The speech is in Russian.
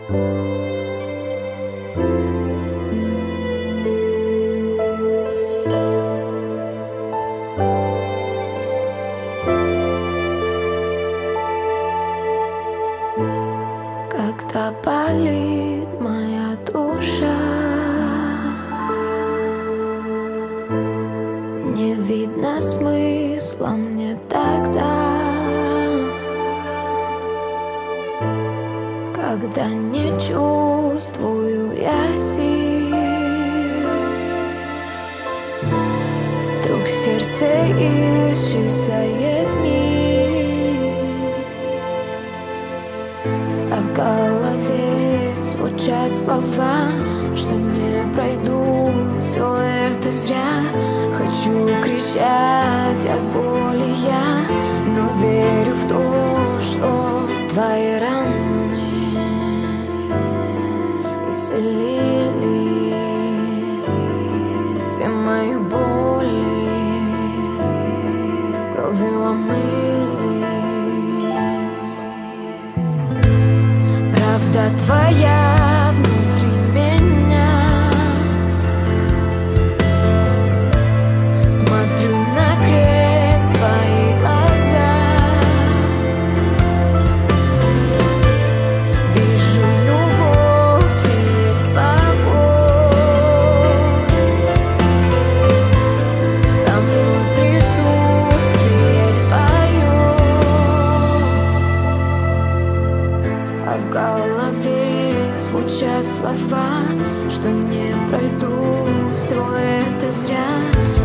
Когда болит моя душа, не видно смысла мне тогда, когда не чувствую я сил. Вдруг сердце исчезает миг, а в голове звучат слова, что не пройду, все это зря. Хочу кричать от боли я, но верю в то, что твои раны исцелили все мои боли, кровью омылись. Правда твоя внутри меня, смотрю на крест твои глаза, вижу любовь, ты есть покой, со мной присутствие твое, а в голове звучат слова, что не пройду, все это зря.